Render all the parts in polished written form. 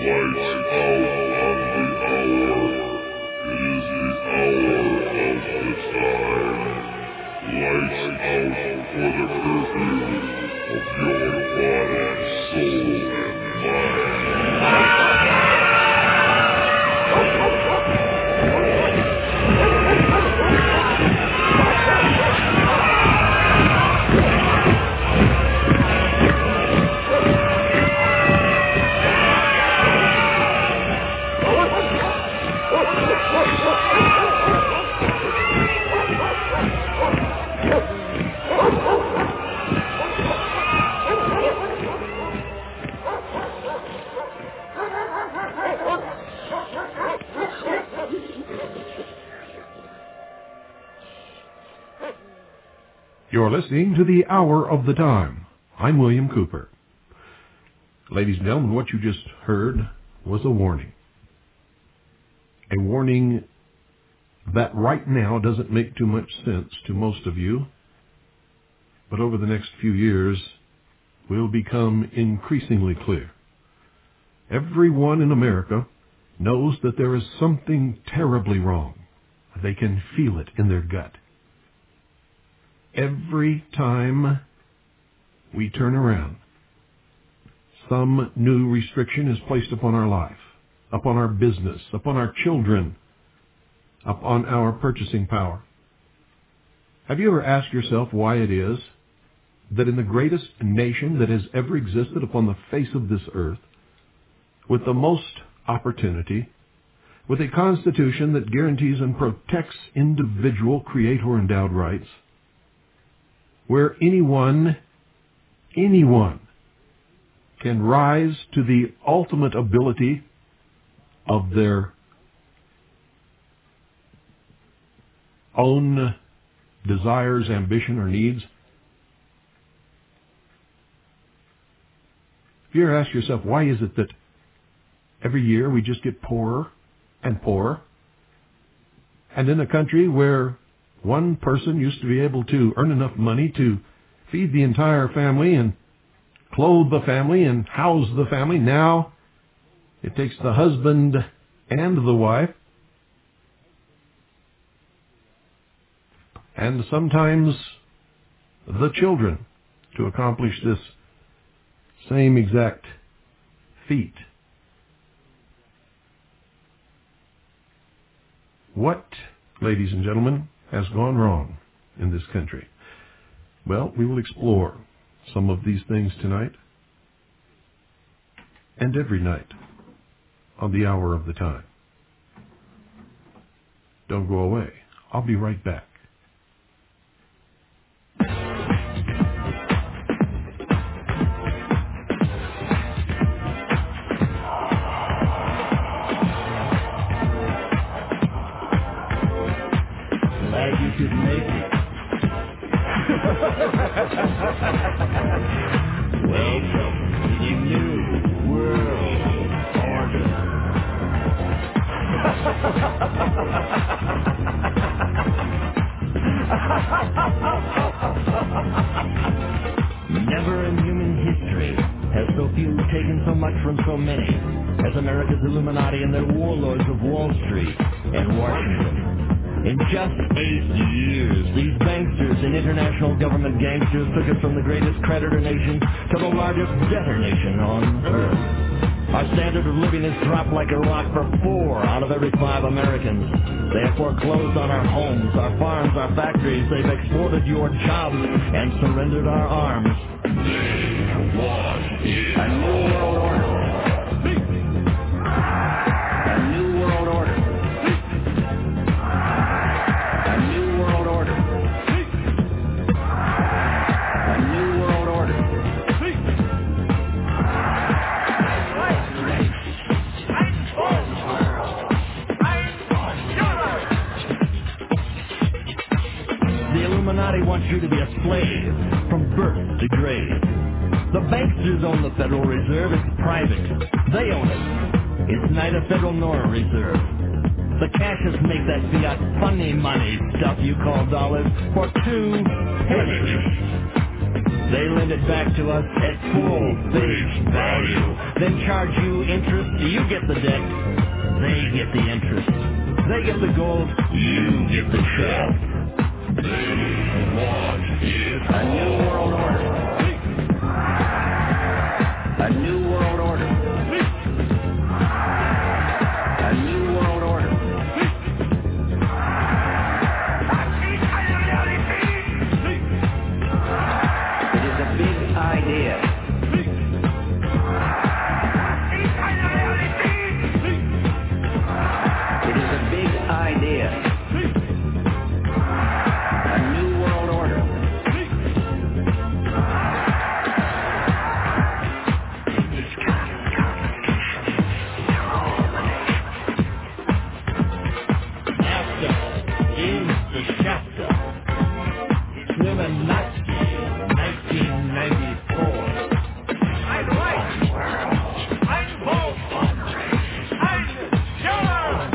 You're listening to the Hour of the Time. I'm William Cooper. Ladies and gentlemen, what you just heard was a warning. A warning that right now doesn't make too much sense to most of you, but over the next few years will become increasingly clear. Everyone in America knows that there is something terribly wrong. They can feel it in their gut. Every time we turn around, some new restriction is placed upon our life, upon our business, upon our children, upon our purchasing power. Have you ever asked yourself why it is that in the greatest nation that has ever existed upon the face of this earth, with the most opportunity, with a constitution that guarantees and protects individual creator-endowed rights, where anyone can rise to the ultimate ability of their own desires, ambition, or needs? If you ever ask yourself, why is it that every year we just get poorer and poorer? And in a country where one person used to be able to earn enough money to feed the entire family and clothe the family and house the family, now it takes the husband and the wife, and sometimes the children, to accomplish this same exact feat. What, ladies and gentlemen, has gone wrong in this country? Well, we will explore some of these things tonight and every night on the Hour of the Time. Don't go away. I'll be right back. Glad you could make it. Welcome to the New World Order. Never in human history has so few taken so much from so many as America's Illuminati and their warlords of Wall Street and Washington. In just 8 years, these banksters and international government gangsters took us from the greatest creditor nation to the largest debtor nation on earth. Our standard of living has dropped like a rock for 4 out of every 5 Americans. They have foreclosed on our homes, our farms, our factories. They've exported your jobs and surrendered our arms. They want a new world order. A new world order. A new world order. A new world order. The Illuminati wants you to be a slave from birth to grave. The banksters own the Federal Reserve. It's private. They own it. It's neither federal nor a reserve. The cashes make that fiat funny money stuff you call dollars for 2 pennies. They lend it back to us at full face value. Then charge you interest. You get the debt. They get the interest. They get the gold. You get the check. They want it. A new world order. A new world order. A new world order. It is a big idea. It is a big idea. A new world order. NAFTA is the chapter. Illuminati, 1994. I'm right. I'm bold. I'm sure.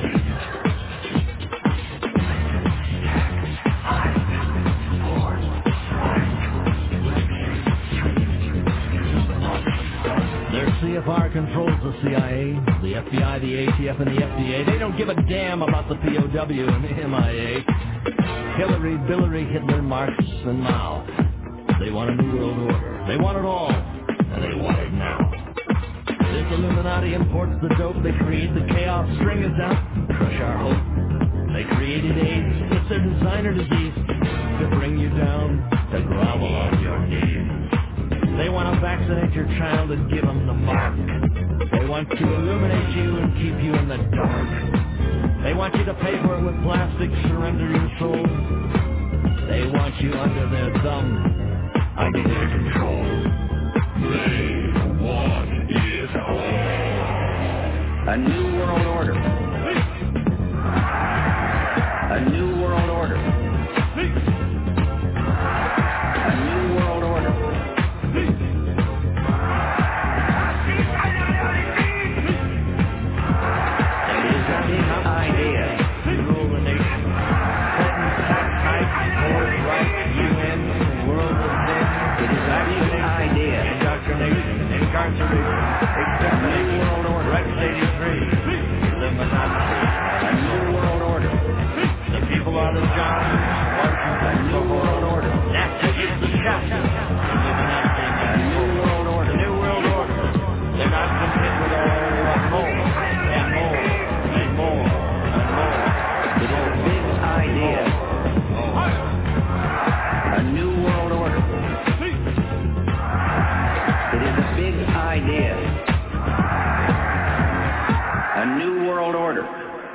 Their CFR controls the CIA, the FBI, the ATF, and the FDA. They don't give a damn about the POW and the MIA. Hillary, Billary, Hitler, Marx, and Mao. They want a new world order. They want it all, and they want it now. This Illuminati imports the dope. They create the chaos, string us out, crush our hope. They created AIDS. It's their designer disease to bring you down, to grovel on your knees. They want to vaccinate your child and give them the mark. They want to illuminate you and keep you in the dark. They want you to pay for it with plastic, surrender your soul. They want you under their thumb, under their control. They want it all. A new world order. A new world order. A new world order. It is a big idea. Rule the nation. Clinton, tax hikes, board rights, UN, world of men. It is a big idea. Indoctrination, incarceration, extermination, world order. Rex 83. Illuminati. A new world order. The people are the Johns, Washington, a new world order. NAFTA is the chapter. Illuminati. A new world order. New world order. They're not content with all they want more and more and more and more. It is a big idea. A new world order. It is a big idea. A new world order.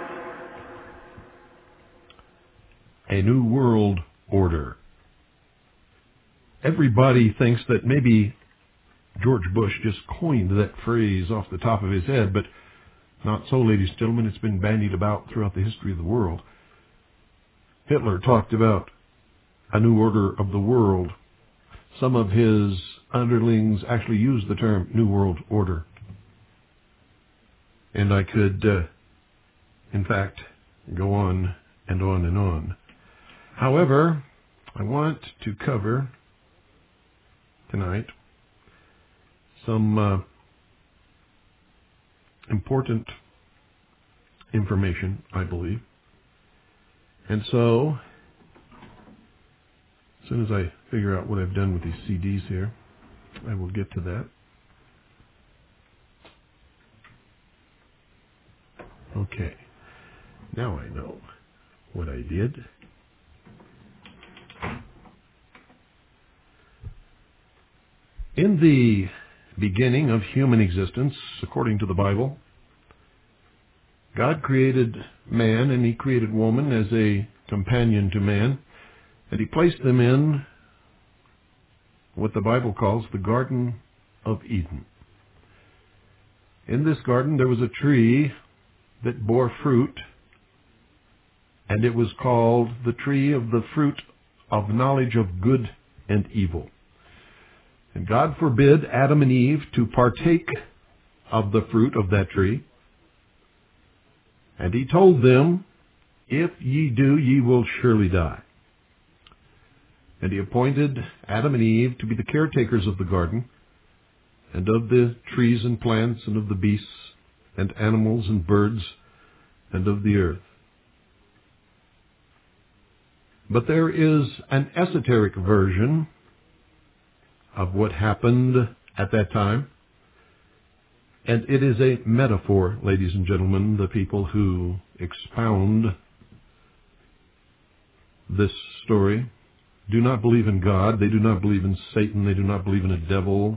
A new world order. Everybody thinks that maybe George Bush just coined that phrase off the top of his head, but not so, ladies and gentlemen. It's been bandied about throughout the history of the world. Hitler talked about a new order of the world. Some of his underlings actually used the term New World Order. And I could, in fact, go on and on and on. However, I want to cover tonight some important information, I believe. And so, as soon as I figure out what I've done with these CDs here, I will get to that. Okay, now I know what I did. In the beginning of human existence, according to the Bible, God created man and he created woman as a companion to man, and he placed them in what the Bible calls the Garden of Eden. In this garden there was a tree that bore fruit, and it was called the tree of the fruit of knowledge of good and evil. And God forbid Adam and Eve to partake of the fruit of that tree. And he told them, if ye do, ye will surely die. And he appointed Adam and Eve to be the caretakers of the garden, and of the trees and plants, and of the beasts, and animals and birds, and of the earth. But there is an esoteric version of what happened at that time, and it is a metaphor, ladies and gentlemen. The people who expound this story do not believe in God. They do not believe in Satan. They do not believe in a devil.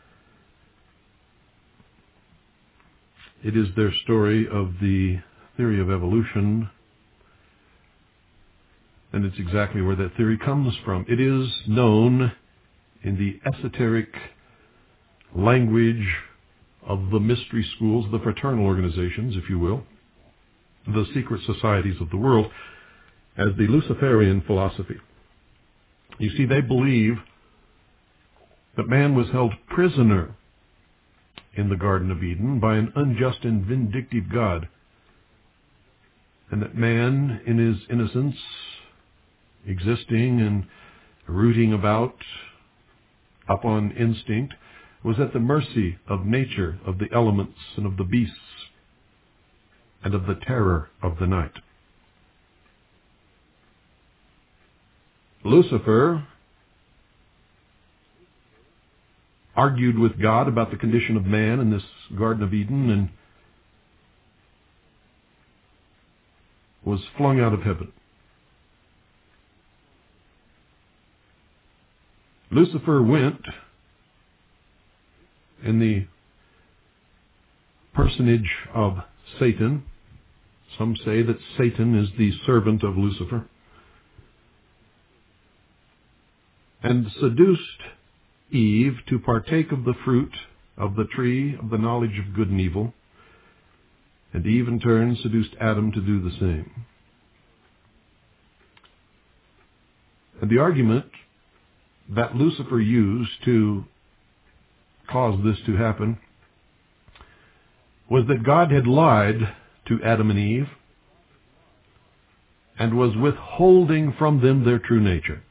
It is their story of the theory of evolution, and it's exactly where that theory comes from. It is known in the esoteric language of the mystery schools, the fraternal organizations, if you will, the secret societies of the world, as the Luciferian philosophy. You see, they believe that man was held prisoner in the Garden of Eden by an unjust and vindictive God, and that man, in his innocence, existing and rooting about upon instinct, was at the mercy of nature, of the elements, and of the beasts, and of the terror of the night. Lucifer argued with God about the condition of man in this Garden of Eden and was flung out of heaven. Lucifer went in the personage of Satan. Some say that Satan is the servant of Lucifer, and seduced Eve to partake of the fruit of the tree of the knowledge of good and evil, and Eve in turn seduced Adam to do the same. And the argument that Lucifer used to cause this to happen was that God had lied to Adam and Eve and was withholding from them their true nature.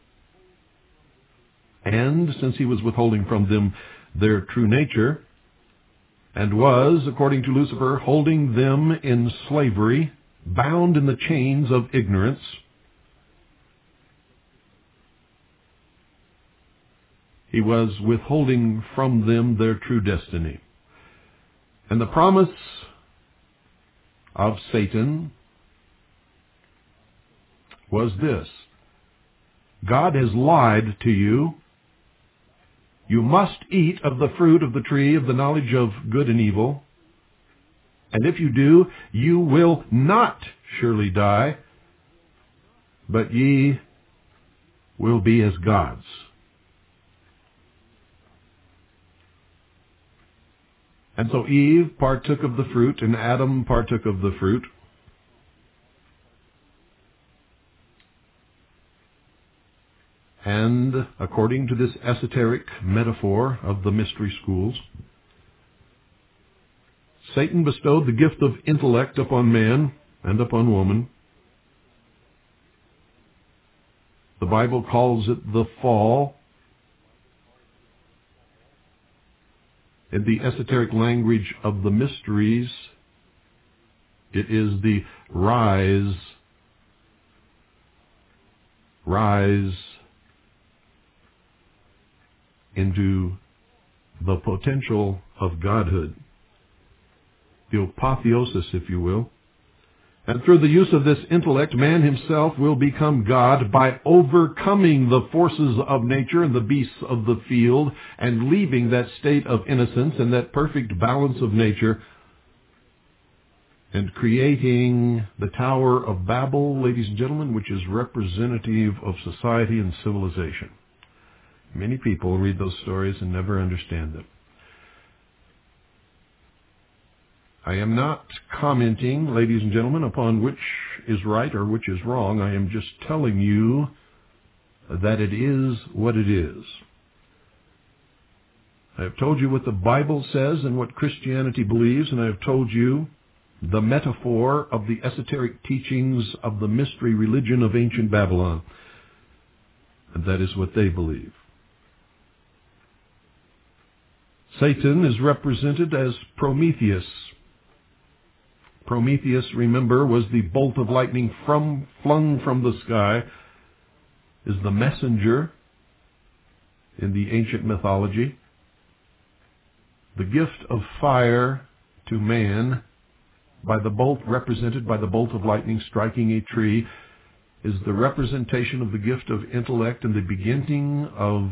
And since he was withholding from them their true nature, and was, according to Lucifer, holding them in slavery, bound in the chains of ignorance, he was withholding from them their true destiny. And the promise of Satan was this: God has lied to you. You must eat of the fruit of the tree of the knowledge of good and evil. And if you do, you will not surely die, but ye will be as gods. And so Eve partook of the fruit, and Adam partook of the fruit. And according to this esoteric metaphor of the mystery schools, Satan bestowed the gift of intellect upon man and upon woman. The Bible calls it the fall. In the esoteric language of the mysteries, it is the rise into the potential of godhood, the apotheosis, if you will. And through the use of this intellect, man himself will become God by overcoming the forces of nature and the beasts of the field, and leaving that state of innocence and that perfect balance of nature, and creating the Tower of Babel, ladies and gentlemen, which is representative of society and civilization. Many people read those stories and never understand them. I am not commenting, ladies and gentlemen, upon which is right or which is wrong. I am just telling you that it is what it is. I have told you what the Bible says and what Christianity believes, and I have told you the metaphor of the esoteric teachings of the mystery religion of ancient Babylon. And that is what they believe. Satan is represented as Prometheus. Prometheus, remember, was the bolt of lightning flung from the sky, is the messenger in the ancient mythology. The gift of fire to man, by the bolt represented by the bolt of lightning striking a tree, is the representation of the gift of intellect and the beginning of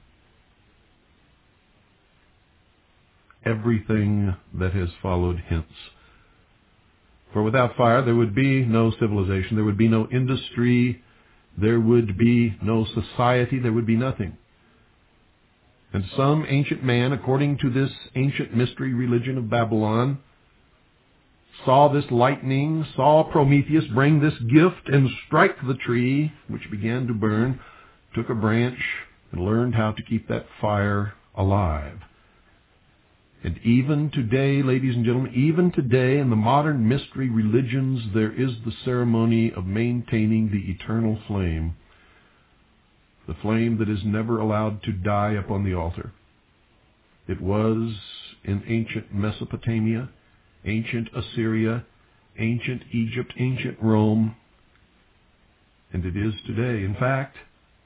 everything that has followed hence. For without fire there would be no civilization, there would be no industry, there would be no society, there would be nothing. And some ancient man, according to this ancient mystery religion of Babylon, saw this lightning, saw Prometheus bring this gift and strike the tree, which began to burn, took a branch, and learned how to keep that fire alive. And even today, ladies and gentlemen, even today in the modern mystery religions, there is the ceremony of maintaining the eternal flame, the flame that is never allowed to die upon the altar. It was in ancient Mesopotamia, ancient Assyria, ancient Egypt, ancient Rome, and it is today. In fact,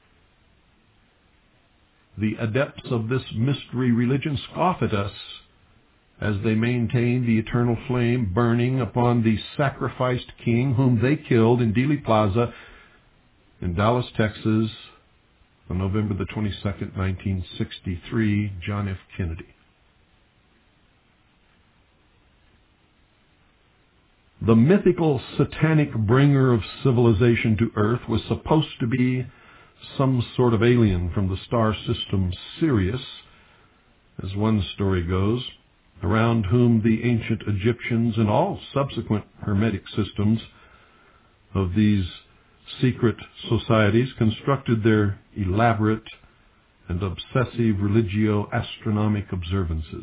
the adepts of this mystery religion scoff at us as they maintain the eternal flame burning upon the sacrificed king whom they killed in Dealey Plaza in Dallas, Texas, on November the 22nd, 1963, John F. Kennedy. The mythical satanic bringer of civilization to Earth was supposed to be some sort of alien from the star system Sirius, as one story goes, around whom the ancient Egyptians and all subsequent Hermetic systems of these secret societies constructed their elaborate and obsessive religio-astronomic observances.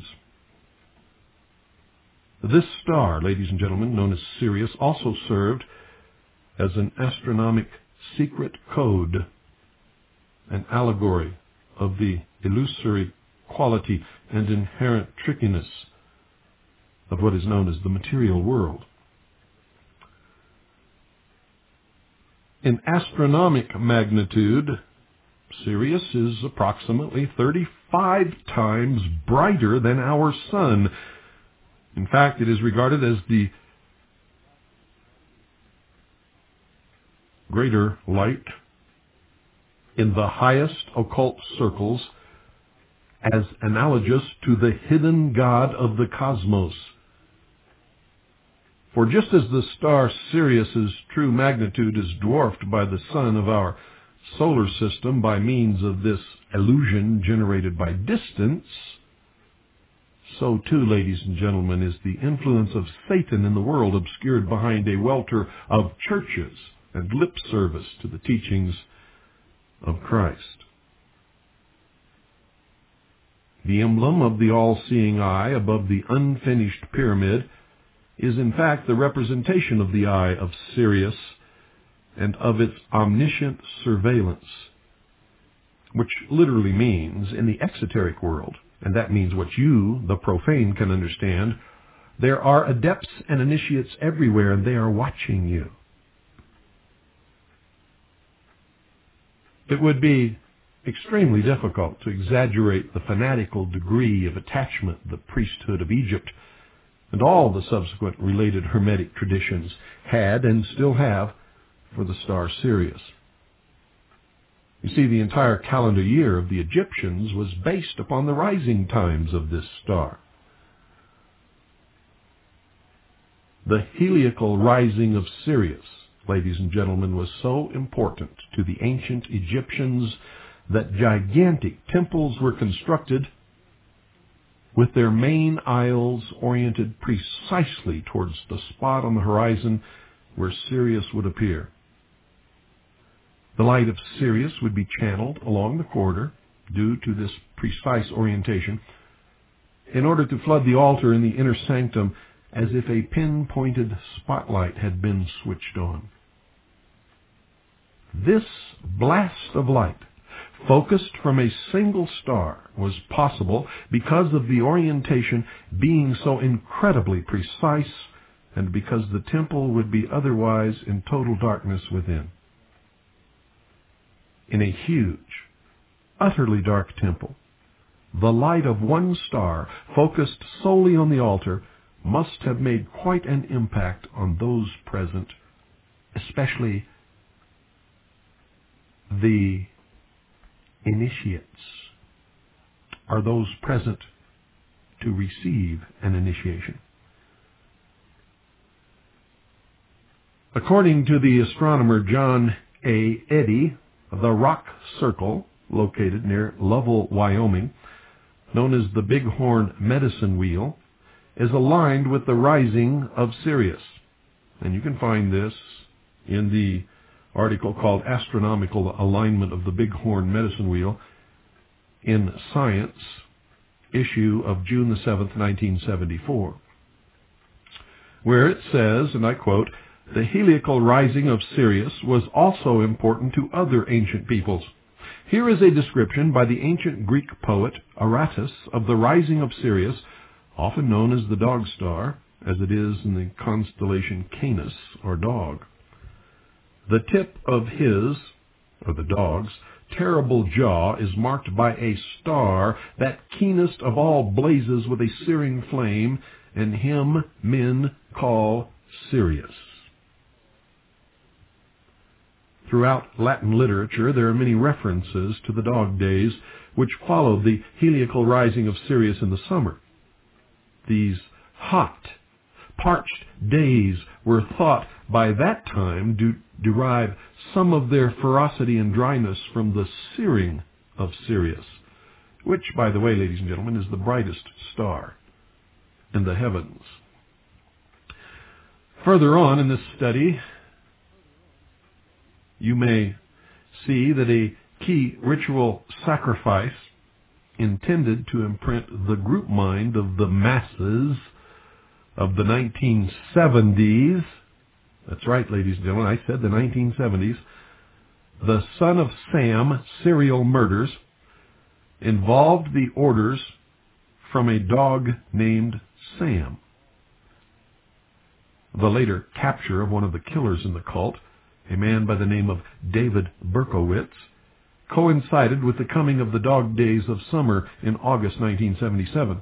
This star, ladies and gentlemen, known as Sirius, also served as an astronomic secret code, an allegory of the illusory quality and inherent trickiness of what is known as the material world. In astronomic magnitude, Sirius is approximately 35 times brighter than our sun. In fact, it is regarded as the greater light in the highest occult circles, as analogous to the hidden God of the cosmos. For just as the star Sirius's true magnitude is dwarfed by the sun of our solar system by means of this illusion generated by distance, so too, ladies and gentlemen, is the influence of Satan in the world obscured behind a welter of churches and lip service to the teachings of Christ. The emblem of the all-seeing eye above the unfinished pyramid is in fact the representation of the eye of Sirius and of its omniscient surveillance, which literally means, in the exoteric world, and that means what you, the profane, can understand, there are adepts and initiates everywhere, and they are watching you. It would be extremely difficult to exaggerate the fanatical degree of attachment the priesthood of Egypt and all the subsequent related Hermetic traditions had and still have for the star Sirius. You see, the entire calendar year of the Egyptians was based upon the rising times of this star. The heliacal rising of Sirius, ladies and gentlemen, was so important to the ancient Egyptians that gigantic temples were constructed with their main aisles oriented precisely towards the spot on the horizon where Sirius would appear. The light of Sirius would be channeled along the corridor due to this precise orientation in order to flood the altar in the inner sanctum as if a pinpointed spotlight had been switched on. This blast of light focused from a single star, was possible because of the orientation being so incredibly precise and because the temple would be otherwise in total darkness within. In a huge, utterly dark temple, the light of one star focused solely on the altar must have made quite an impact on those present, especially the initiates, are those present to receive an initiation. According to the astronomer John A. Eddy, the rock circle, located near Lovell, Wyoming, known as the Bighorn Medicine Wheel, is aligned with the rising of Sirius. And you can find this in the article called Astronomical Alignment of the Bighorn Medicine Wheel in Science, issue of June the 7th, 1974, where it says, and I quote, "The heliacal rising of Sirius was also important to other ancient peoples. Here is a description by the ancient Greek poet Aratus of the rising of Sirius, often known as the dog star, as it is in the constellation Canis, or dog. The tip of his, or the dog's, terrible jaw is marked by a star that keenest of all blazes with a searing flame, and him men call Sirius." Throughout Latin literature, there are many references to the dog days which followed the heliacal rising of Sirius in the summer. These hot, parched days were thought by that time to derive some of their ferocity and dryness from the searing of Sirius, which, by the way, ladies and gentlemen, is the brightest star in the heavens. Further on in this study, you may see that a key ritual sacrifice intended to imprint the group mind of the masses of the 1970s, that's right, ladies and gentlemen, I said the 1970s, the Son of Sam serial murders involved the orders from a dog named Sam. The later capture of one of the killers in the cult, a man by the name of David Berkowitz, coincided with the coming of the dog days of summer in August 1977.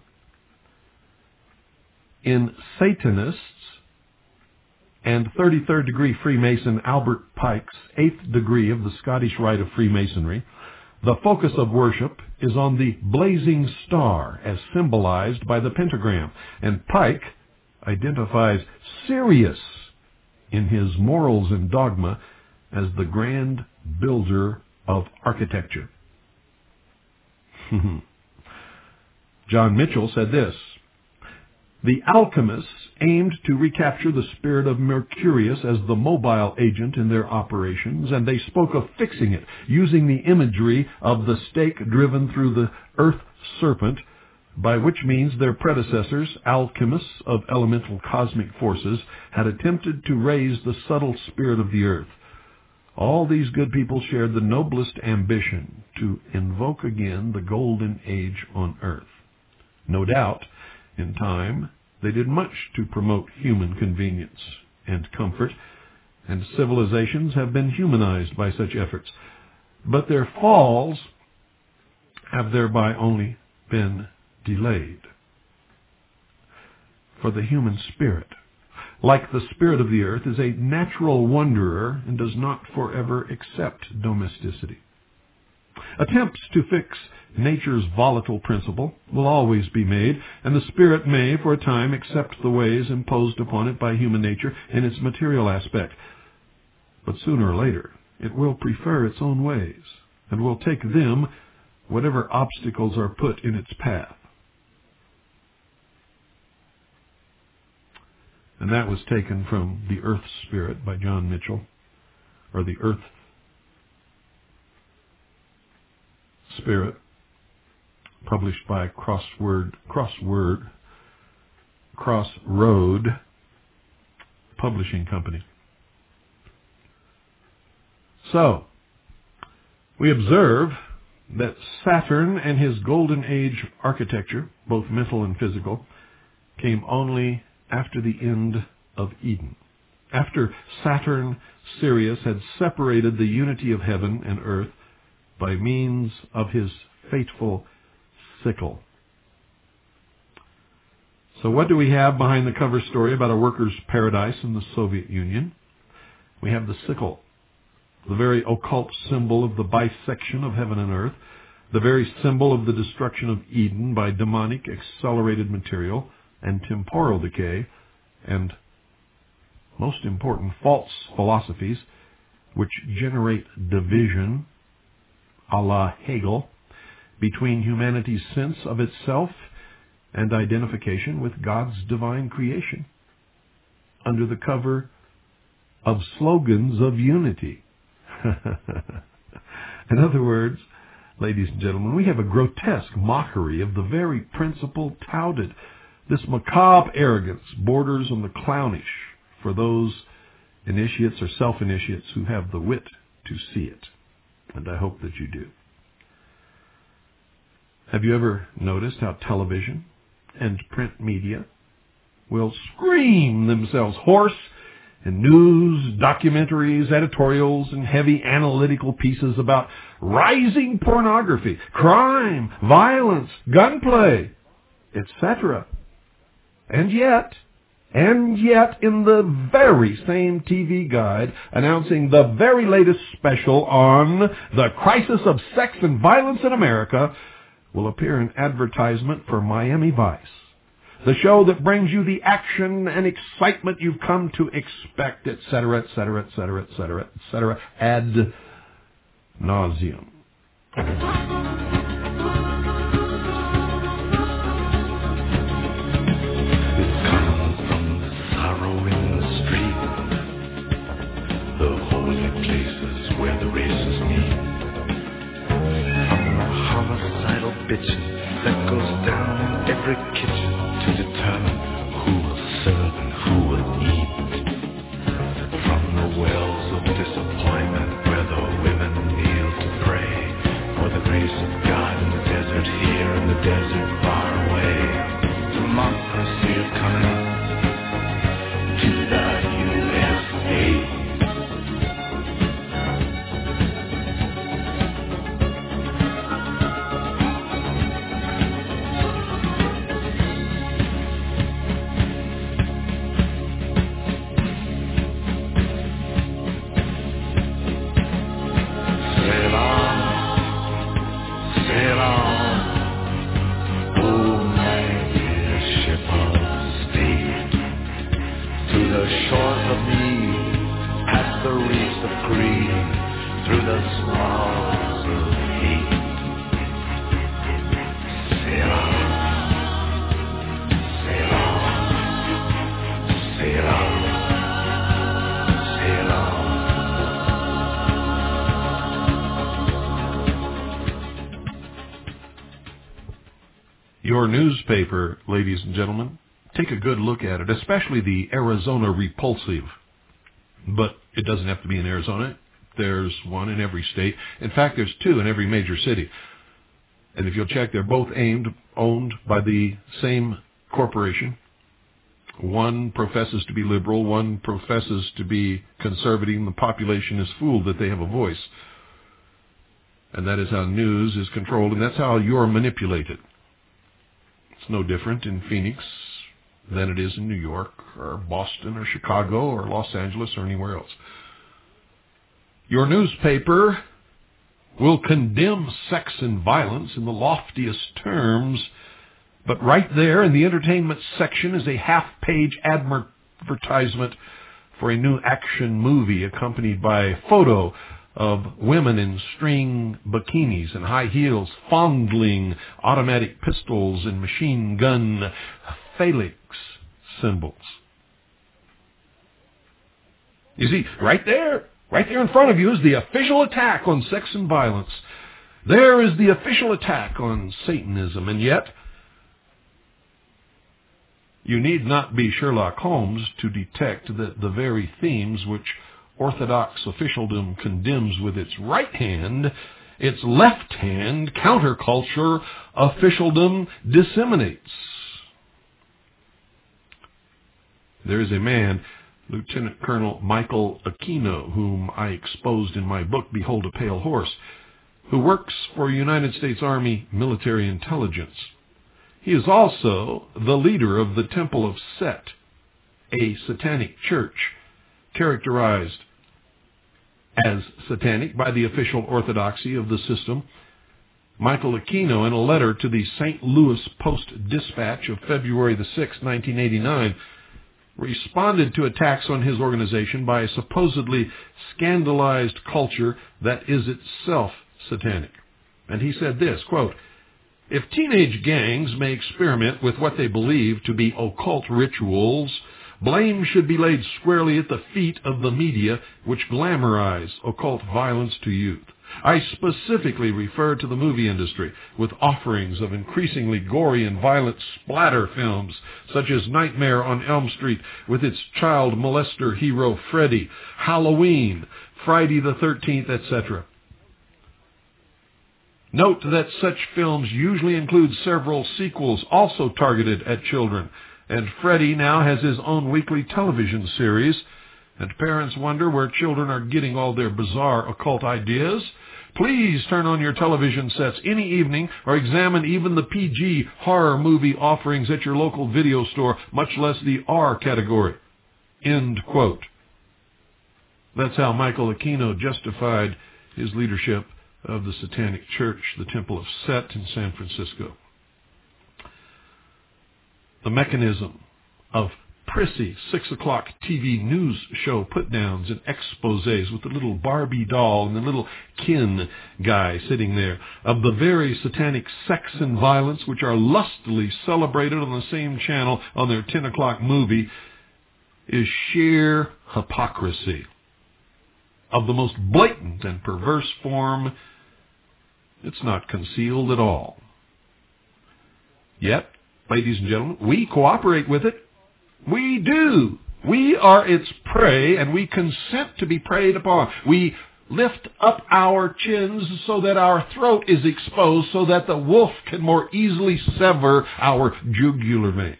In Satanists and 33rd degree Freemason Albert Pike's 8th degree of the Scottish Rite of Freemasonry, the focus of worship is on the blazing star as symbolized by the pentagram, and Pike identifies Sirius in his Morals and Dogma as the grand builder of architecture. John Mitchell said this: "The alchemists aimed to recapture the spirit of Mercurius as the mobile agent in their operations, and they spoke of fixing it, using the imagery of the stake driven through the earth serpent, by which means their predecessors, alchemists of elemental cosmic forces, had attempted to raise the subtle spirit of the earth. All these good people shared the noblest ambition to invoke again the golden age on earth. No doubt, in time, they did much to promote human convenience and comfort, and civilizations have been humanized by such efforts. But their falls have thereby only been delayed. For the human spirit, like the spirit of the earth, is a natural wanderer and does not forever accept domesticity. Attempts to fix nature's volatile principle will always be made, and the spirit may, for a time, accept the ways imposed upon it by human nature in its material aspect. But sooner or later, it will prefer its own ways, and will take them whatever obstacles are put in its path." And that was taken from The Earth Spirit by John Mitchell, or The Earth Spirit, published by Crossroad Publishing Company. So, we observe that Saturn and his golden age architecture, both mental and physical, came only after the end of Eden. After Saturn, Sirius, had separated the unity of heaven and earth by means of his fateful sickle. So what do we have behind the cover story about a workers' paradise in the Soviet Union? We have the sickle, the very occult symbol of the bisection of heaven and earth, the very symbol of the destruction of Eden by demonic accelerated material and temporal decay, and, most important, false philosophies which generate division, a la Hegel, between humanity's sense of itself and identification with God's divine creation, under the cover of slogans of unity. In other words, ladies and gentlemen, we have a grotesque mockery of the very principle touted. This macabre arrogance borders on the clownish for those initiates or self-initiates who have the wit to see it. And I hope that you do. Have you ever noticed how television and print media will scream themselves hoarse in news, documentaries, editorials, and heavy analytical pieces about rising pornography, crime, violence, gunplay, etc.? And yet, in the very same TV guide announcing the very latest special on the crisis of sex and violence in America will appear an advertisement for Miami Vice, the show that brings you the action and excitement you've come to expect, etc., etc., etc., etc., etc., ad nauseum. That goes down in every kitchen to determine who will serve and who will eat. From the wells of disappointment where the women kneel to pray for the grace of God in the desert here and the desert far away. Democracy is coming to the USA. Your newspaper, ladies and gentlemen, take a good look at it, especially the Arizona Repulsive. But it doesn't have to be in Arizona. There's one in every state. In fact, there's two in every major city. And if you'll check, they're both owned by the same corporation. One professes to be liberal, one professes to be conservative, and the population is fooled that they have a voice. And that is how news is controlled, and that's how you're manipulated. It's no different in Phoenix than it is in New York or Boston or Chicago or Los Angeles or anywhere else. Your newspaper will condemn sex and violence in the loftiest terms, but right there in the entertainment section is a half-page advertisement for a new action movie accompanied by a photo of women in string bikinis and high heels fondling automatic pistols and machine gun phalanx symbols. You see, right there in front of you is the official attack on sex and violence. There is the official attack on Satanism, and yet you need not be Sherlock Holmes to detect that the very themes which Orthodox officialdom condemns with its right hand its left-hand counterculture officialdom disseminates. There is a man, Lieutenant Colonel Michael Aquino, whom I exposed in my book, Behold a Pale Horse, who works for United States Army Military Intelligence. He is also the leader of the Temple of Set, a satanic church characterized as satanic by the official orthodoxy of the system. Michael Aquino, in a letter to the St. Louis Post-Dispatch of February the 6th, 1989, responded to attacks on his organization by a supposedly scandalized culture that is itself satanic. And he said this, quote, "If teenage gangs may experiment with what they believe to be occult rituals, blame should be laid squarely at the feet of the media which glamorize occult violence to youth. I specifically refer to the movie industry with offerings of increasingly gory and violent splatter films such as Nightmare on Elm Street with its child molester hero Freddy, Halloween, Friday the 13th, etc. Note that such films usually include several sequels also targeted at children, and Freddy now has his own weekly television series, and parents wonder where children are getting all their bizarre occult ideas. Please turn on your television sets any evening or examine even the PG horror movie offerings at your local video store, much less the R category." End quote. That's how Michael Aquino justified his leadership of the Satanic Church, the Temple of Set in San Francisco. The mechanism of prissy 6 o'clock TV news show put-downs and exposés with the little Barbie doll and the little Ken guy sitting there, of the very satanic sex and violence which are lustily celebrated on the same channel on their 10 o'clock movie, is sheer hypocrisy. Of the most blatant and perverse form, it's not concealed at all. Yet, ladies and gentlemen, we cooperate with it. We do. We are its prey, and we consent to be preyed upon. We lift up our chins so that our throat is exposed, so that the wolf can more easily sever our jugular vein.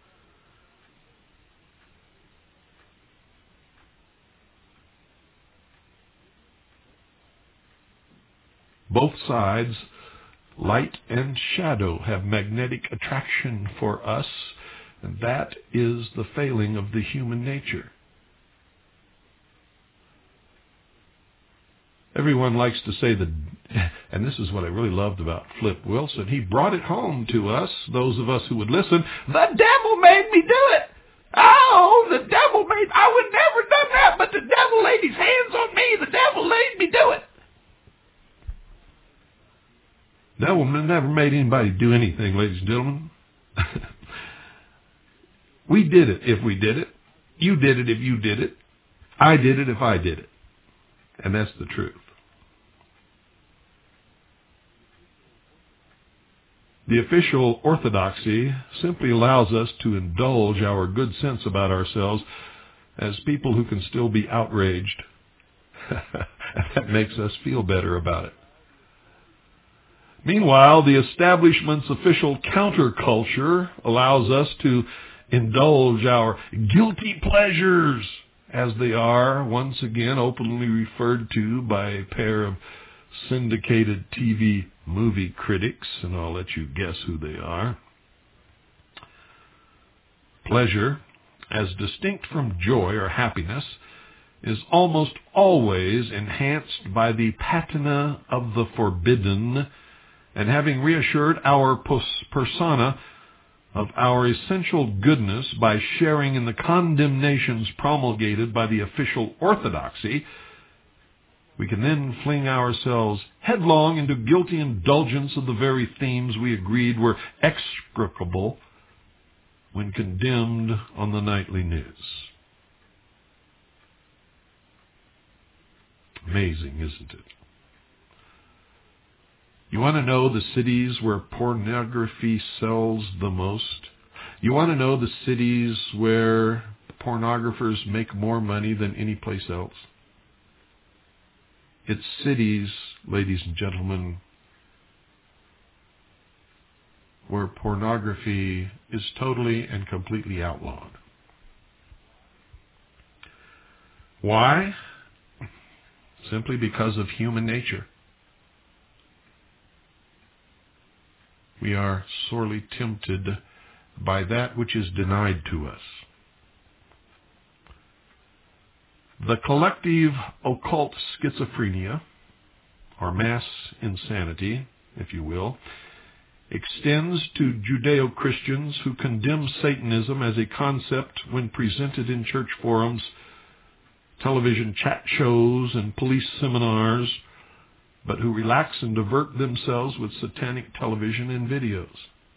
Both sides, light and shadow, have magnetic attraction for us, and that is the failing of the human nature. Everyone likes to say that, and this is what I really loved about Flip Wilson, he brought it home to us, those of us who would listen, the devil made me do it. Oh, the devil made, I would never done that, but the devil laid his hands on me, the devil made me do it. The devil never made anybody do anything, ladies and gentlemen. We did it if we did it. You did it if you did it. I did it if I did it. And that's the truth. The official orthodoxy simply allows us to indulge our good sense about ourselves as people who can still be outraged. That makes us feel better about it. Meanwhile, the establishment's official counterculture allows us to indulge our guilty pleasures, as they are once again openly referred to by a pair of syndicated TV movie critics, and I'll let you guess who they are. Pleasure, as distinct from joy or happiness, is almost always enhanced by the patina of the forbidden, and having reassured our persona of our essential goodness by sharing in the condemnations promulgated by the official orthodoxy, we can then fling ourselves headlong into guilty indulgence of the very themes we agreed were execrable when condemned on the nightly news. Amazing, isn't it? You want to know the cities where pornography sells the most? You want to know the cities where pornographers make more money than any place else? It's cities, ladies and gentlemen, where pornography is totally and completely outlawed. Why? Simply because of human nature. We are sorely tempted by that which is denied to us. The collective occult schizophrenia, or mass insanity, if you will, extends to Judeo-Christians who condemn Satanism as a concept when presented in church forums, television chat shows, and police seminars, but who relax and divert themselves with satanic television and videos.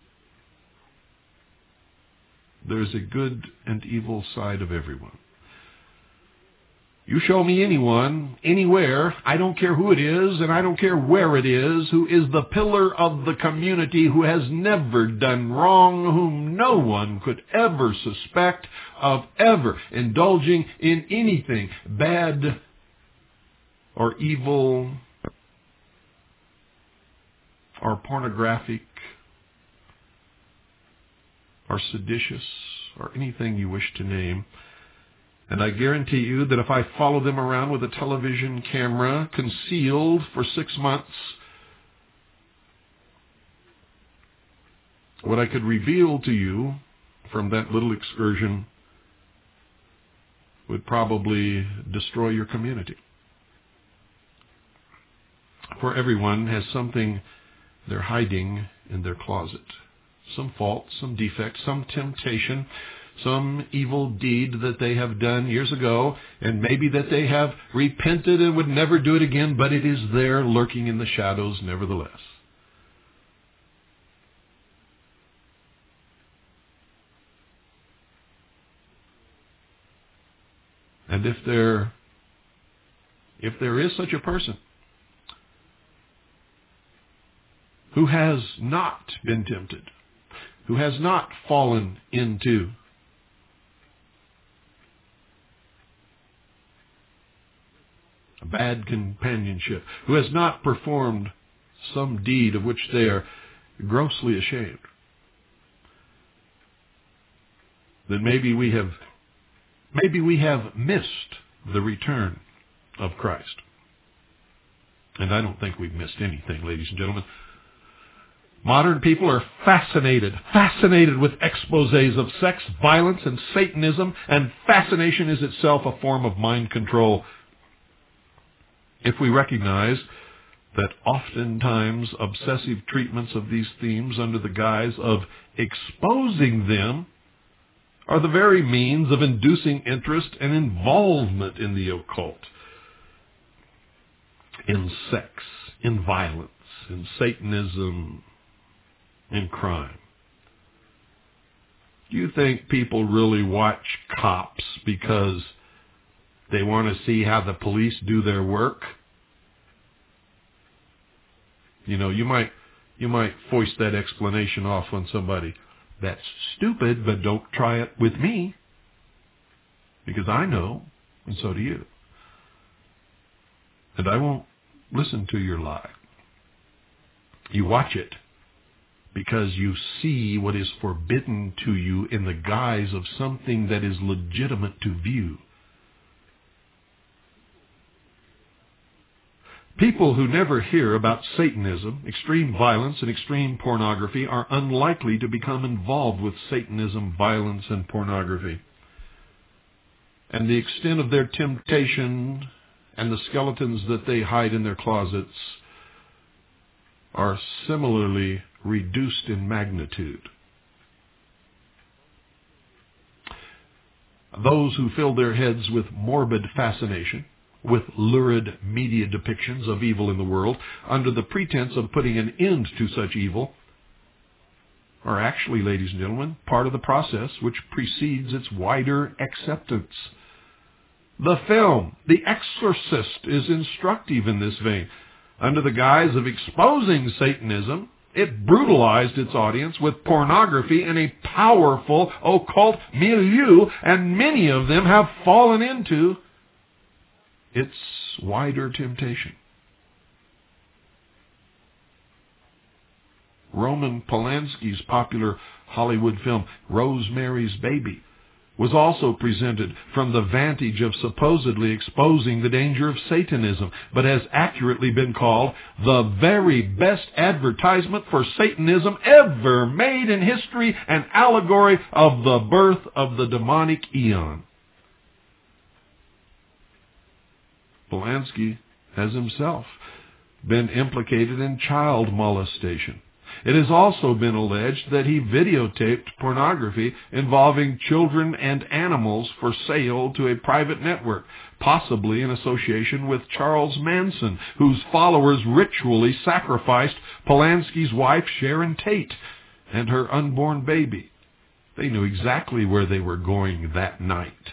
There's a good and evil side of everyone. You show me anyone, anywhere, I don't care who it is, and I don't care where it is, who is the pillar of the community, who has never done wrong, whom no one could ever suspect of ever indulging in anything bad or evil or pornographic or seditious or anything you wish to name. And I guarantee you that if I follow them around with a television camera concealed for 6 months, what I could reveal to you from that little excursion would probably destroy your community. For everyone has something they're hiding in their closet. Some fault, some defect, some temptation, some evil deed that they have done years ago, and maybe that they have repented and would never do it again, but it is there lurking in the shadows nevertheless. And if there is such a person who has not been tempted, who has not fallen into a bad companionship, who has not performed some deed of which they are grossly ashamed, then maybe we have missed the return of Christ. And I don't think we've missed anything, ladies and gentlemen. Modern people are fascinated with exposés of sex, violence, and Satanism, and fascination is itself a form of mind control. If we recognize that oftentimes obsessive treatments of these themes under the guise of exposing them are the very means of inducing interest and involvement in the occult, in sex, in violence, in Satanism, in crime. Do you think people really watch Cops because they want to see how the police do their work? You know, you might foist that explanation off on somebody. That's stupid, but don't try it with me, because I know, and so do you. And I won't listen to your lie. You watch it because you see what is forbidden to you in the guise of something that is legitimate to view. People who never hear about Satanism, extreme violence, and extreme pornography are unlikely to become involved with Satanism, violence, and pornography. And the extent of their temptation and the skeletons that they hide in their closets are similarly reduced in magnitude. Those who fill their heads with morbid fascination, with lurid media depictions of evil in the world, under the pretense of putting an end to such evil, are actually, ladies and gentlemen, part of the process which precedes its wider acceptance. The film, The Exorcist, is instructive in this vein. Under the guise of exposing Satanism, it brutalized its audience with pornography in a powerful occult milieu, and many of them have fallen into its wider temptation. Roman Polanski's popular Hollywood film Rosemary's Baby was also presented from the vantage of supposedly exposing the danger of Satanism, but has accurately been called the very best advertisement for Satanism ever made in history, an allegory of the birth of the demonic eon. Polanski has himself been implicated in child molestation. It has also been alleged that he videotaped pornography involving children and animals for sale to a private network, possibly in association with Charles Manson, whose followers ritually sacrificed Polanski's wife Sharon Tate and her unborn baby. They knew exactly where they were going that night.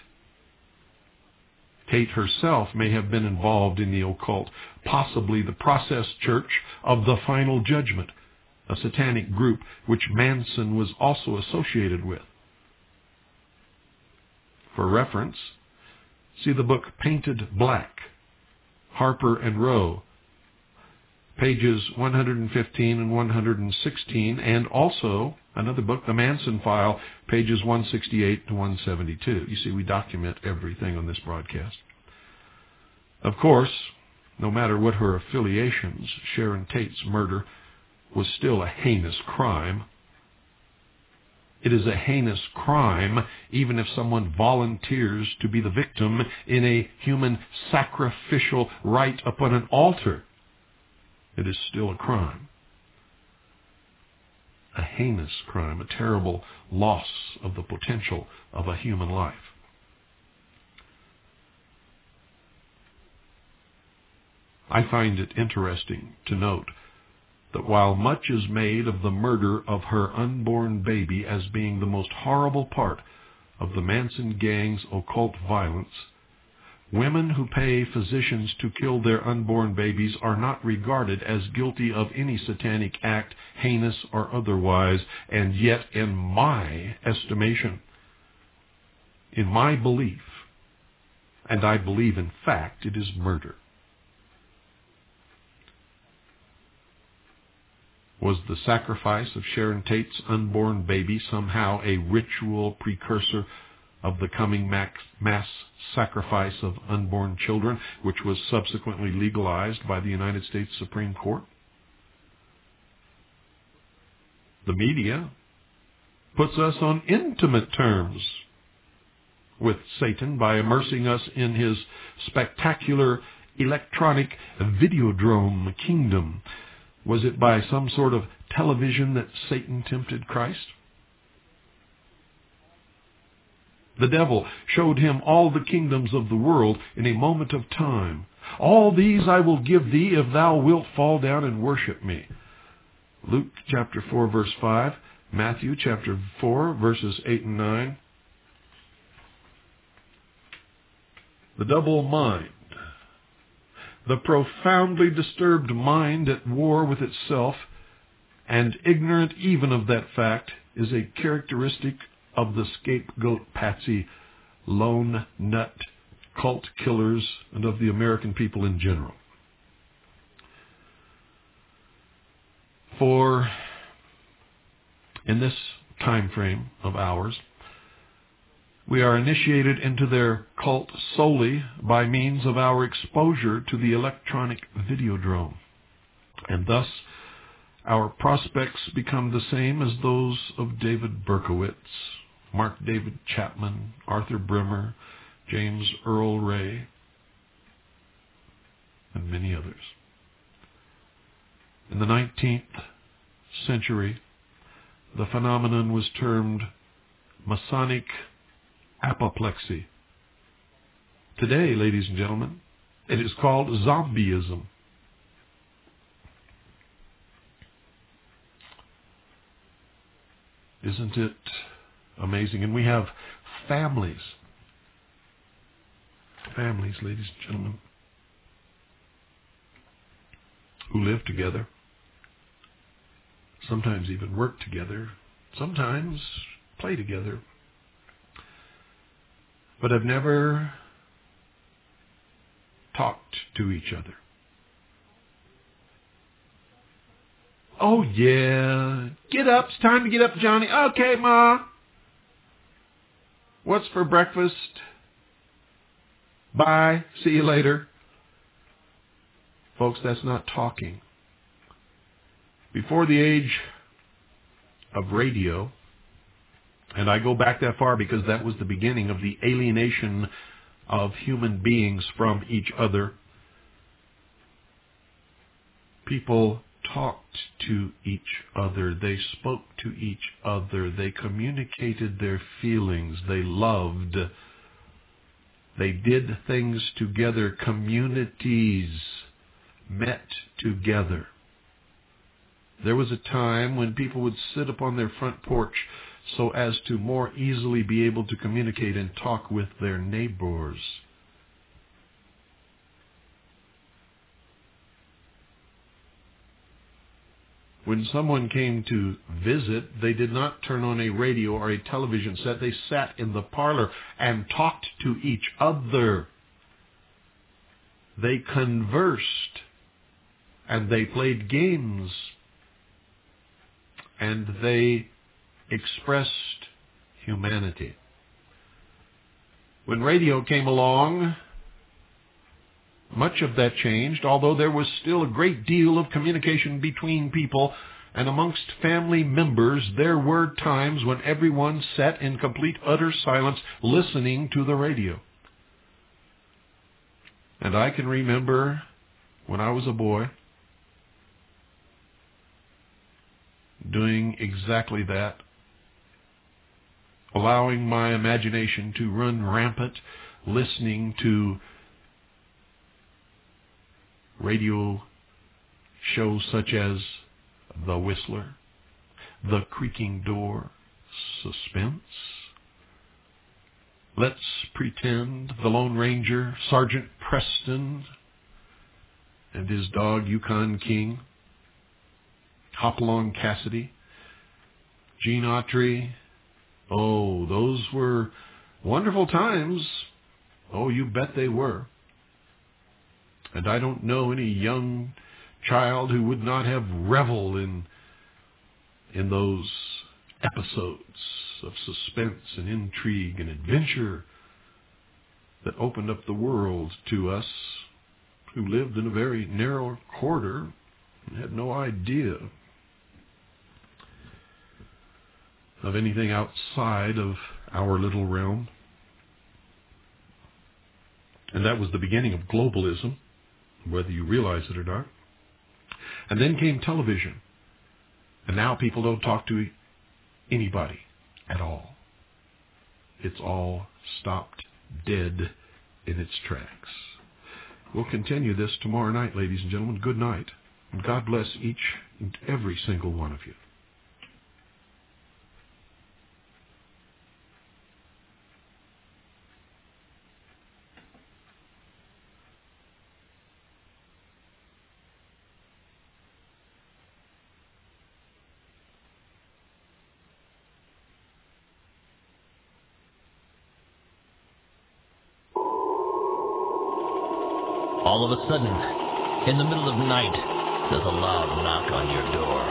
Tate herself may have been involved in the occult, possibly the Process Church of the Final Judgment, a satanic group which Manson was also associated with. For reference, see the book Painted Black, Harper and Row, pages 115 and 116, and also another book, The Manson File, pages 168 to 172. You see, we document everything on this broadcast. Of course, no matter what her affiliations, Sharon Tate's murder was still a heinous crime. It is a heinous crime even if someone volunteers to be the victim in a human sacrificial rite upon an altar. It is still a crime. A heinous crime, a terrible loss of the potential of a human life. I find it interesting to note that while much is made of the murder of her unborn baby as being the most horrible part of the Manson gang's occult violence, women who pay physicians to kill their unborn babies are not regarded as guilty of any satanic act, heinous or otherwise, and yet in my estimation, in my belief, and I believe in fact it is murder. Was the sacrifice of Sharon Tate's unborn baby somehow a ritual precursor of the coming mass sacrifice of unborn children, which was subsequently legalized by the United States Supreme Court? The media puts us on intimate terms with Satan by immersing us in his spectacular electronic videodrome kingdom. Was it by some sort of television that Satan tempted Christ? The devil showed him all the kingdoms of the world in a moment of time. All these I will give thee if thou wilt fall down and worship me. Luke chapter 4 verse 5, Matthew chapter 4 verses 8 and 9. The double mind. The profoundly disturbed mind at war with itself and ignorant even of that fact is a characteristic of the scapegoat patsy, lone nut, cult killers, and of the American people in general. For in this time frame of ours, we are initiated into their cult solely by means of our exposure to the electronic videodrome. And thus, our prospects become the same as those of David Berkowitz, Mark David Chapman, Arthur Brimmer, James Earl Ray, and many others. In the 19th century, the phenomenon was termed Masonic apoplexy. Today, ladies and gentlemen, it is called zombieism. Isn't it amazing? And we have families, ladies and gentlemen, who live together, sometimes even work together, sometimes play together, but have never talked to each other. Oh, yeah. Get up. It's time to get up, Johnny. Okay, Ma. What's for breakfast? Bye. See you later. Folks, that's not talking. Before the age of radio, and I go back that far because that was the beginning of the alienation of human beings from each other, people talked to each other. They spoke to each other. They communicated their feelings. They loved. They did things together. Communities met together. There was a time when people would sit upon their front porch so as to more easily be able to communicate and talk with their neighbors. When someone came to visit, they did not turn on a radio or a television set. They sat in the parlor and talked to each other. They conversed and they played games and they expressed humanity. When radio came along, much of that changed, although there was still a great deal of communication between people, and amongst family members there were times when everyone sat in complete utter silence listening to the radio. And I can remember when I was a boy doing exactly that, allowing my imagination to run rampant, listening to radio shows such as The Whistler, The Creaking Door, Suspense, Let's Pretend, The Lone Ranger, Sergeant Preston and his dog Yukon King, Hopalong Cassidy, Gene Autry. Oh, those were wonderful times. Oh, you bet they were. And I don't know any young child who would not have reveled in those episodes of suspense and intrigue and adventure that opened up the world to us who lived in a very narrow quarter and had no idea of anything outside of our little realm. And that was the beginning of globalism, whether you realize it or not. And then came television. And now people don't talk to anybody at all. It's all stopped dead in its tracks. We'll continue this tomorrow night, ladies and gentlemen. Good night. And God bless each and every single one of you. All of a sudden, in the middle of the night, there's a loud knock on your door.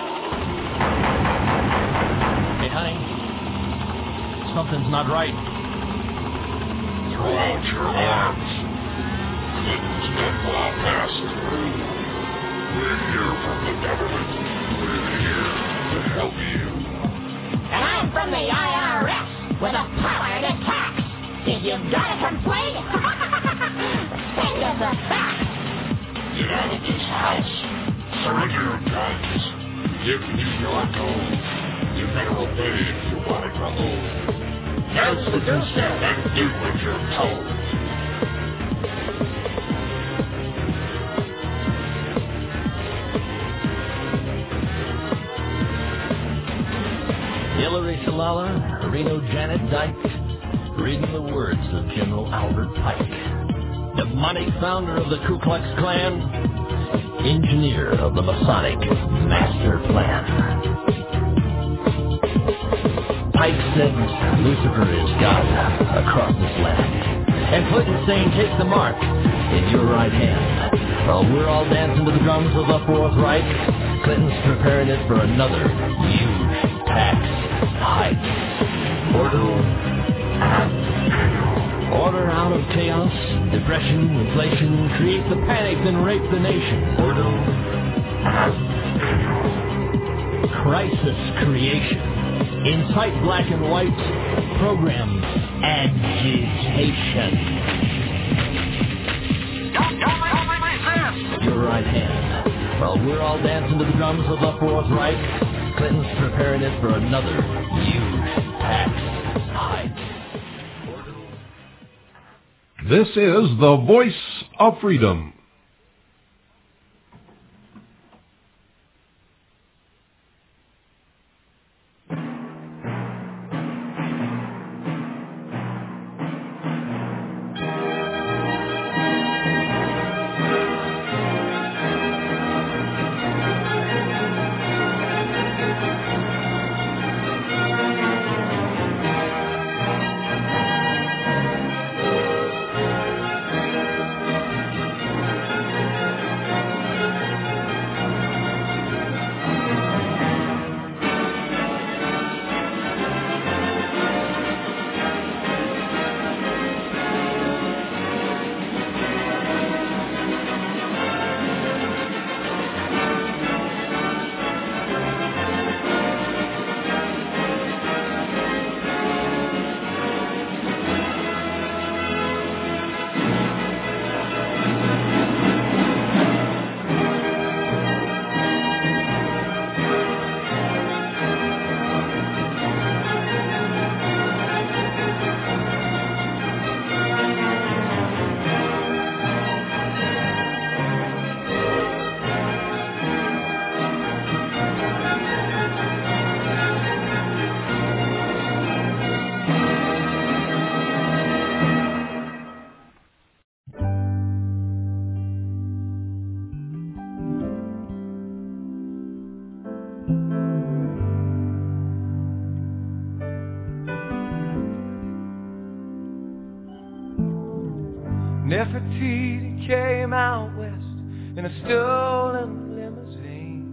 Hey, honey, something's not right. Throw out your arms. Clinton's men will pass through. We're here from the government. We're here to help you. And I'm from the IRS with a power to tax. If you've got a complaint, send us a fax. Get out of this house. Surrender your guns. Give me your gold. You better obey if you want it to hold. Now seduce them and do what you're told. Hillary Shalala, Reno Janet Dyke, reading the words of General Albert Pike, demonic founder of the Ku Klux Klan, engineer of the Masonic Master Plan. Pike said Lucifer is God across this land, and Clinton saying take the mark in your right hand. While we're all dancing to the drums of the Fourth Reich, Clinton's preparing it for another huge tax hike. Order out of chaos, depression, inflation, create the panic and rape the nation. Crisis creation. Incite black and white. Program agitation. Your right hand. While we're all dancing to the drums of the Fourth Reich, Clinton's preparing it for another huge tax hike. This is the Voice of Freedom. Nefertiti came out west in a stolen limousine.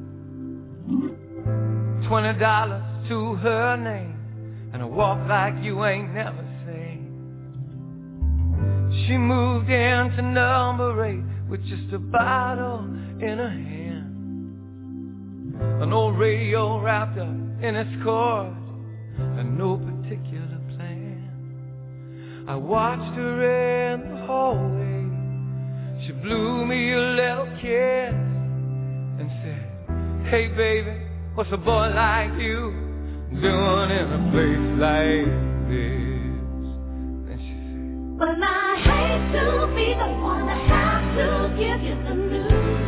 $20 to her name and a walk like you ain't never seen. She moved into number 8 with just a bottle in her hand, an old radio wrapped up in its cord, and no particular plan. I watched her in the hallway. She blew me a little kiss and said, "Hey baby, what's a boy like you doing in a place like this?" And she said, "Well, I hate to be the one that has to give you the news,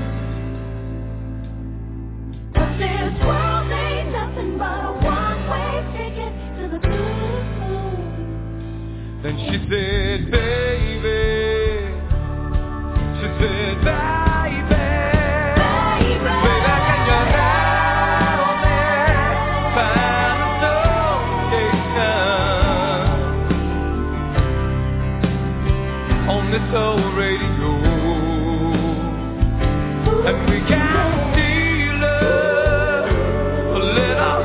but this world ain't nothing but a one-way ticket to the blues." Then she said, "Baby," she said, "Baby, baby, can you help me find a station on this old radio, and we can steal a little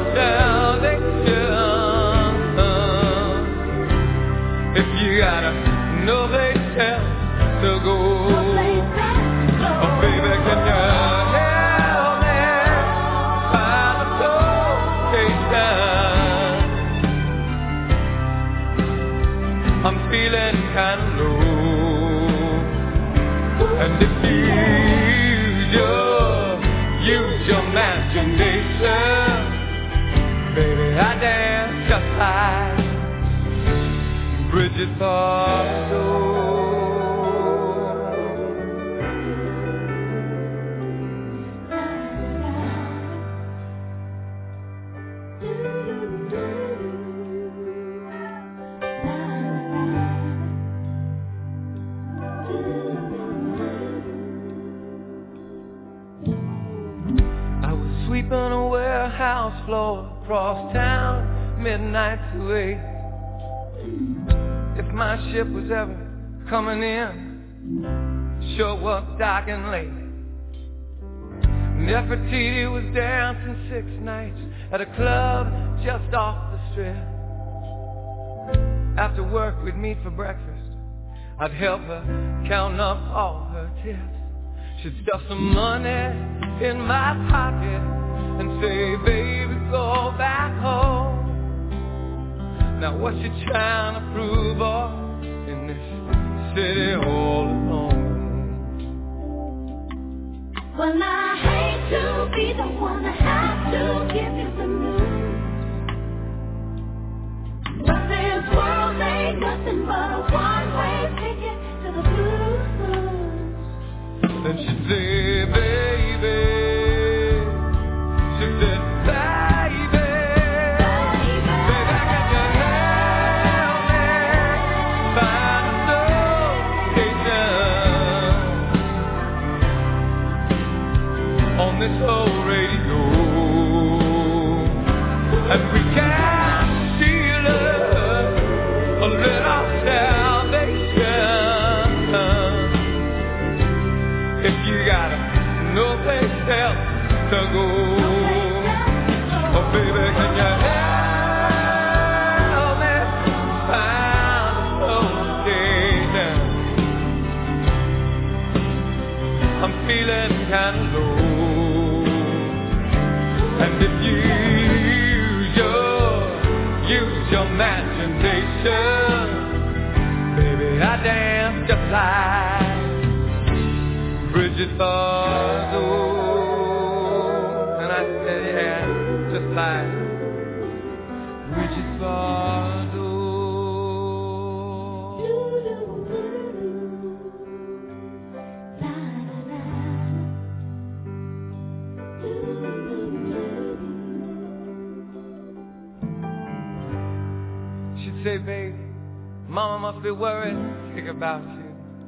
salvation if you got no place else to go." Oh, baby, can you help me find a station? I'm feeling kind of low, and if you use your imagination, baby, I dance just like Bridget Bardot. I was sweeping a warehouse floor across town, midnight to 8. If my ship was ever coming in, sure was dark and late. Nefertiti was dancing 6 nights at a club just off the strip. After work we'd meet for breakfast. I'd help her count up all her tips. She'd stuff some money in my pocket and say, baby, go back home. Now what's she trying to prove, boy, in this city all alone? Well, I hate to be the one that has to give you the news, but this world ain't nothing but a one-way ticket to the blues. Then she'd say, baby, she said, baby, baby, can you help me find a station on this old radio, and we can steal a little salvation. If you got no place else to go, oh baby, can you help me find a station? I'm feeling kind of low. And if you use your imagination, baby, I dance just like Bridget Bardot. And I said, yeah, just like Bridget Bardot. Say, baby, mama must be worried, sick about you.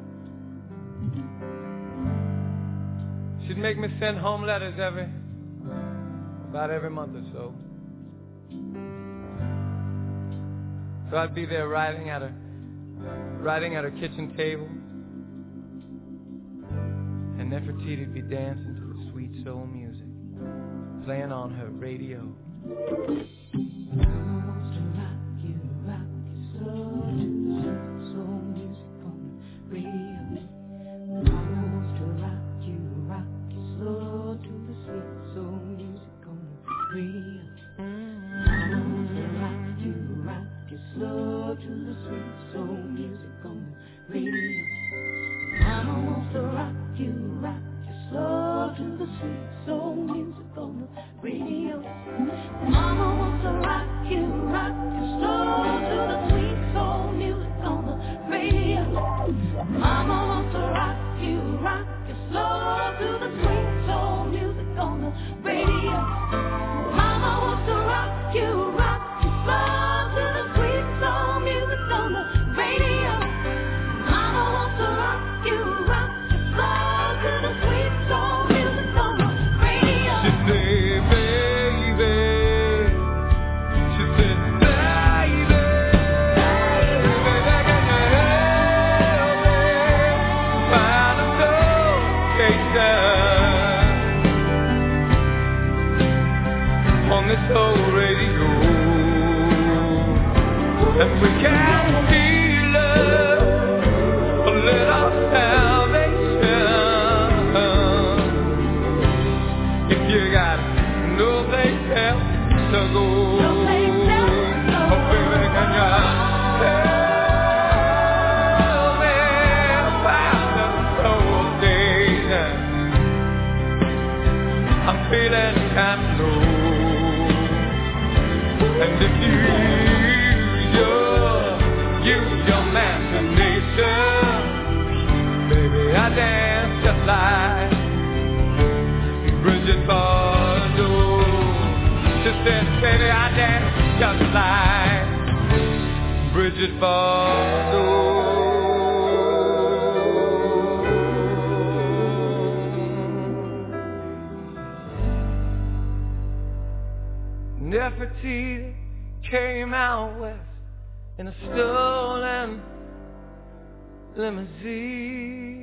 She'd make me send home letters about every month or so. So I'd be there writing at her kitchen table, and Nefertiti'd be dancing to the sweet soul music playing on her radio. Nefertiti came out west in a stolen limousine.